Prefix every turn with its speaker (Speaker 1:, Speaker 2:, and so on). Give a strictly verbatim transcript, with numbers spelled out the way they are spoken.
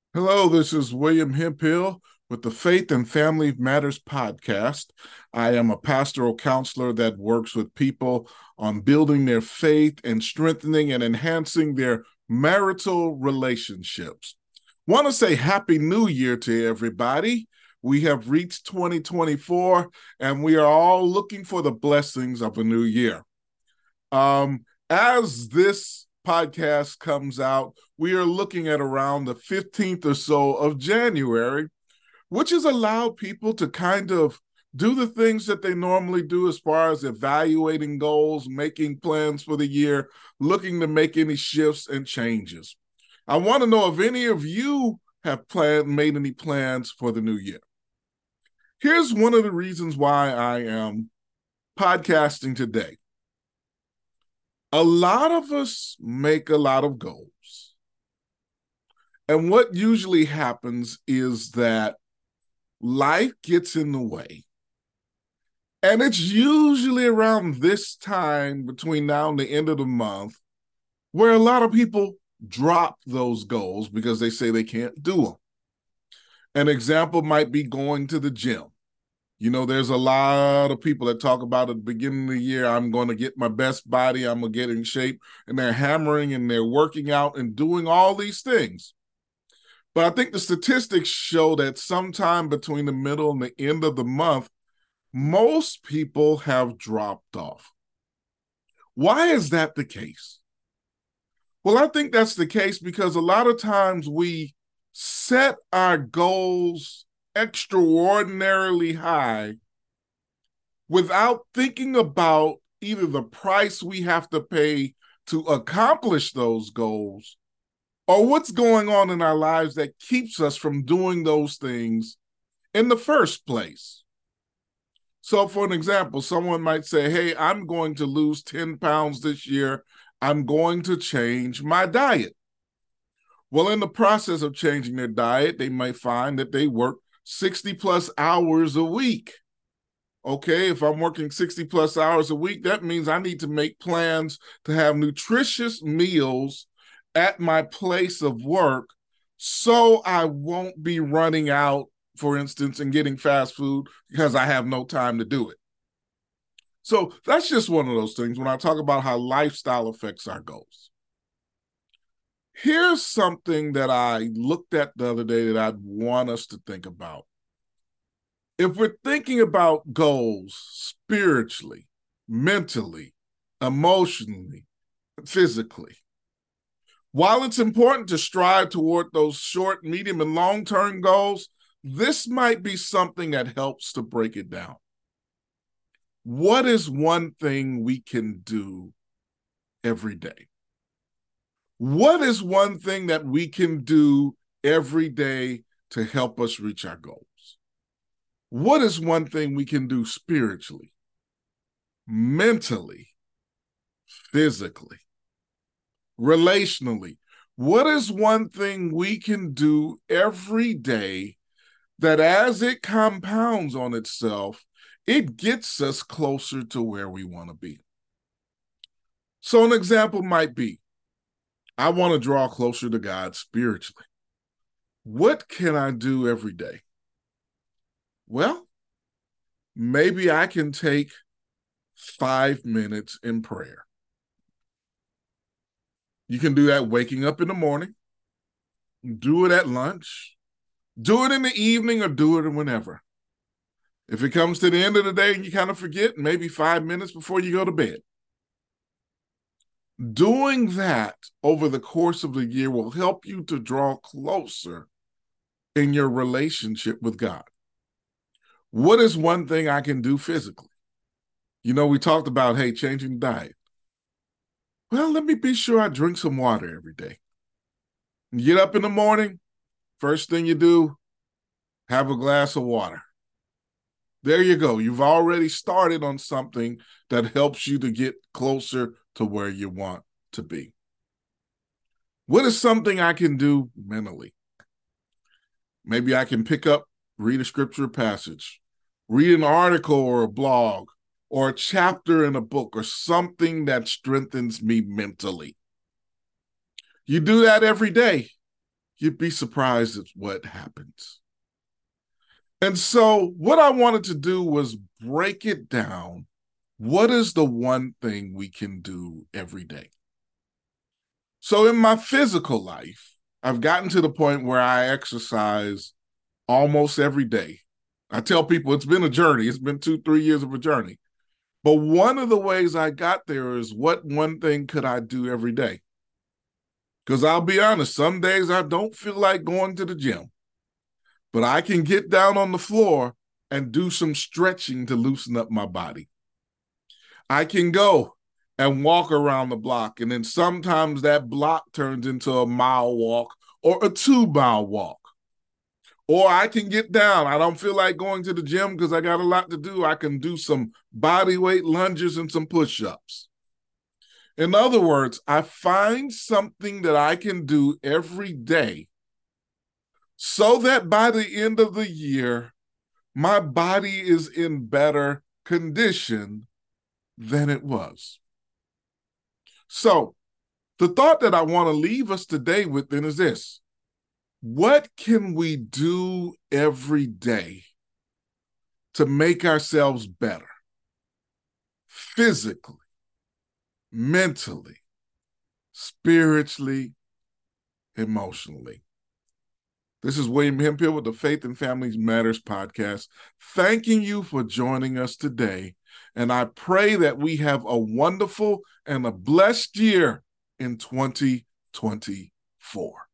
Speaker 1: Hello, this is William Hemphill with the Faith and Family Matters podcast. I am a pastoral counselor that works with people on building their faith and strengthening and enhancing their marital relationships. Want to say Happy New Year to everybody. We have reached twenty twenty-four and we are all looking for the blessings of a new year. Um, as this podcast comes out, we are looking at around the fifteenth or so of January, which has allowed people to kind of do the things that they normally do as far as evaluating goals, making plans for the year, looking to make any shifts and changes. I want to know if any of you have planned, made any plans for the new year. Here's one of the reasons why I am podcasting today. A lot of us make a lot of goals. And what usually happens is that life gets in the way. And it's usually around this time between now and the end of the month where a lot of people drop those goals because they say they can't do them. An example might be going to the gym. You know, there's a lot of people that talk about at the beginning of the year, I'm going to get my best body, I'm going to get in shape, and they're hammering and they're working out and doing all these things. But I think the statistics show that sometime between the middle and the end of the month, most people have dropped off. Why is that the case? Well, I think that's the case because a lot of times we set our goals extraordinarily high without thinking about either the price we have to pay to accomplish those goals or what's going on in our lives that keeps us from doing those things in the first place. So for an example, someone might say, hey, I'm going to lose ten pounds this year. I'm going to change my diet. Well, in the process of changing their diet, they might find that they work sixty plus hours a week. Okay, if I'm working sixty plus hours a week, that means I need to make plans to have nutritious meals at my place of work so I won't be running out, for instance, and getting fast food because I have no time to do it. So that's just one of those things when I talk about how lifestyle affects our goals. Here's something that I looked at the other day that I'd want us to think about. If we're thinking about goals spiritually, mentally, emotionally, physically, while it's important to strive toward those short, medium, and long-term goals, this might be something that helps to break it down. What is one thing we can do every day? What is one thing that we can do every day to help us reach our goals? What is one thing we can do spiritually, mentally, physically, relationally? What is one thing we can do every day that as it compounds on itself, it gets us closer to where we want to be? So an example might be, I want to draw closer to God spiritually. What can I do every day? Well, maybe I can take five minutes in prayer. You can do that waking up in the morning, do it at lunch, do it in the evening, or do it whenever. If it comes to the end of the day and you kind of forget, maybe five minutes before you go to bed. Doing that over the course of the year will help you to draw closer in your relationship with God. What is one thing I can do physically? You know, we talked about, hey, changing diet. Well, let me be sure I drink some water every day. You get up in the morning, first thing you do, have a glass of water. There you go. You've already started on something that helps you to get closer to where you want to be. What is something I can do mentally? Maybe I can pick up, read a scripture passage, read an article or a blog, or a chapter in a book, or something that strengthens me mentally. You do that every day. you'd be surprised at what happens. And so what I wanted to do was break it down. What is the one thing we can do every day? So in my physical life, I've gotten to the point where I exercise almost every day. I tell people it's been a journey. It's been two, three years of a journey. But one of the ways I got there is what one thing could I do every day? Because I'll be honest, some days I don't feel like going to the gym, but I can get down on the floor and do some stretching to loosen up my body. I can go and walk around the block, and then sometimes that block turns into a mile walk or a two mile walk. Or I can get down. I don't feel like going to the gym because I got a lot to do. I can do some body weight lunges and some push-ups. In other words, I find something that I can do every day so that by the end of the year, my body is in better condition than it was. So the thought that I want to leave us today with then is this. What can we do every day to make ourselves better? Physically, mentally, spiritually, emotionally. This is William Hemphill with the Faith and Family Matters podcast, thanking you for joining us today. And I pray that we have a wonderful and a blessed year in twenty twenty-four.